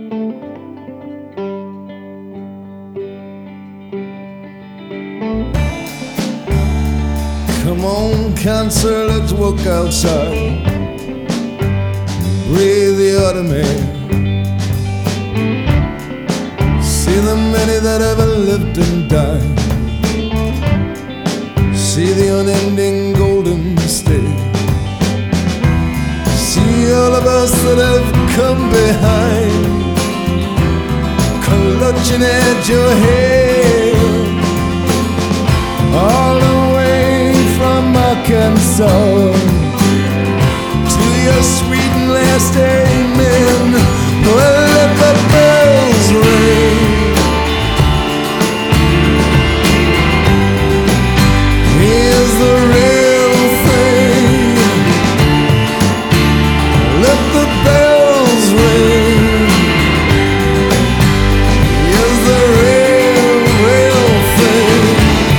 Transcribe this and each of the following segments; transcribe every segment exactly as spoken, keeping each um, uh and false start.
Come on, cancer, let's walk outside. Breathe the autumn air. See the many that ever lived and died. See the unending golden state. See all of us that have come behind, clutching at your hand, all the way from Arkansas to your sweet and last amen. Well, let the bells ring. Here's the real thing. Let the bells ring. Here's the real, real thing.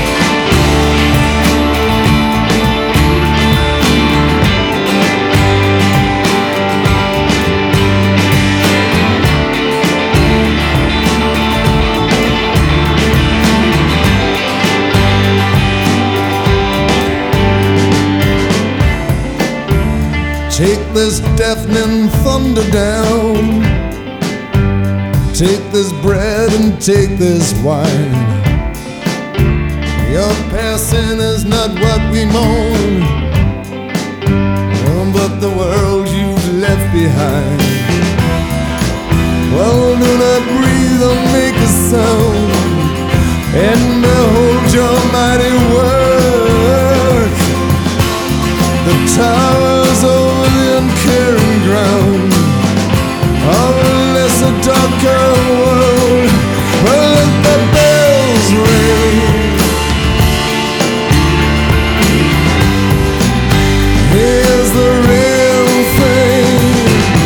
Take this deafening thunder down. Take this bread and take this wine. Your passing is not what we mourn, but the world you've left behind. Well, do not breathe or make a sound, and behold your mighty work. The towers over the uncaring ground of a lesser, darker world. Well, let the bells ring. Here's the real thing.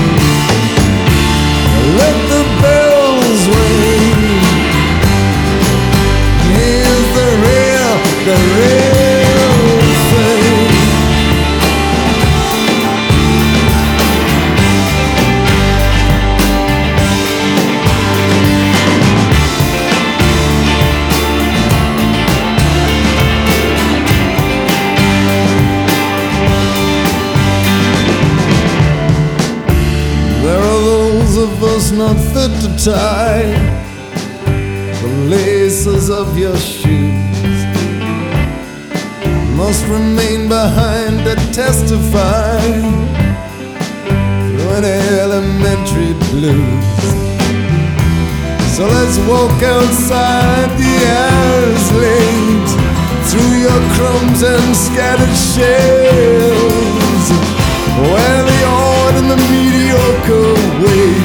Let the bells ring. Here's the real, the real thing. Of us not fit to tie the laces of your shoes, must remain behind to testify to an elementary blues. So let's walk outside the hours late, through your crumbs and scattered shells, where the odd and the mediocre wait.